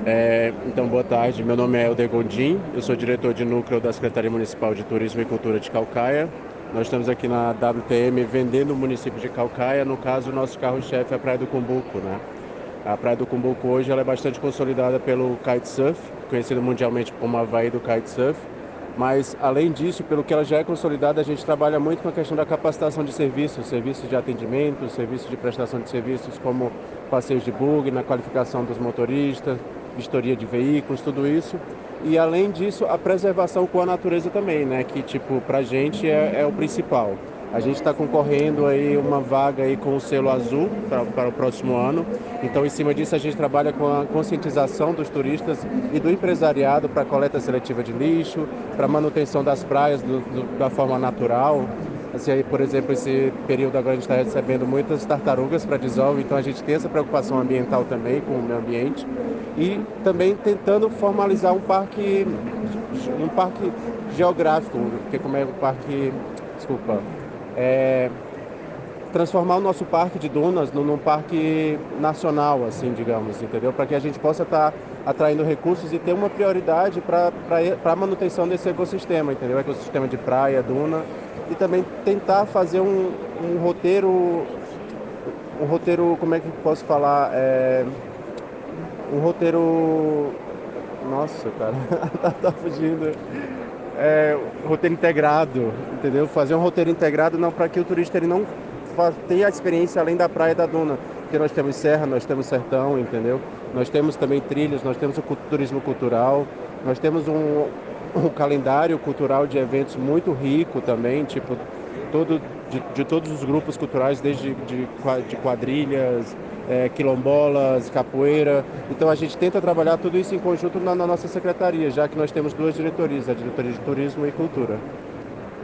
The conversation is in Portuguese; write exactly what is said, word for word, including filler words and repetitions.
É, então, boa tarde. Meu nome é Helder Gondim, eu sou diretor de núcleo da Secretaria Municipal de Turismo e Cultura de Caucaia. Nós estamos aqui na W T M vendendo o município de Caucaia. No caso, o nosso carro-chefe é a Praia do Cumbuco, né? A Praia do Cumbuco hoje ela é bastante consolidada pelo kitesurf, conhecido mundialmente como Havaí do kitesurf. Mas, além disso, pelo que ela já é consolidada, a gente trabalha muito com a questão da capacitação de serviços, serviços de atendimento, serviços de prestação de serviços como passeios de bug, na qualificação dos motoristas, vistoria de veículos, tudo isso. E, além disso, a preservação com a natureza também, né? Que, tipo, pra gente é, é o principal. A gente está concorrendo aí uma vaga aí com o selo azul pra, para o próximo ano. Então, em cima disso, a gente trabalha com a conscientização dos turistas e do empresariado para a coleta seletiva de lixo, para manutenção das praias do, do, da forma natural. Assim, aí, por exemplo, esse período agora a gente está recebendo muitas tartarugas para desova, então a gente tem essa preocupação ambiental também com o meio ambiente e também tentando formalizar um parque, um parque geográfico, porque como é um parque, desculpa, é, transformar o nosso parque de dunas num, num parque nacional, assim, digamos, entendeu? Para que a gente possa estar atraindo recursos e ter uma prioridade para a manutenção desse ecossistema, entendeu? Ecossistema de praia, duna, e também tentar fazer um, um roteiro, um roteiro, como é que eu posso falar? É, um roteiro, nossa, cara, tá, tá fugindo. É, roteiro integrado, entendeu? Fazer um roteiro integrado não para que o turista ele não fa- tenha a experiência além da praia e da duna, porque nós temos serra, nós temos sertão, entendeu? Nós temos também trilhas, nós temos o cu- turismo cultural, nós temos um, um calendário cultural de eventos muito rico também, tipo todo de, de todos os grupos culturais, desde de, qua- de quadrilhas, é, quilombolas, capoeira. Então a gente tenta trabalhar tudo isso em conjunto na, na nossa secretaria, já que nós temos duas diretorias, a diretoria de turismo e cultura.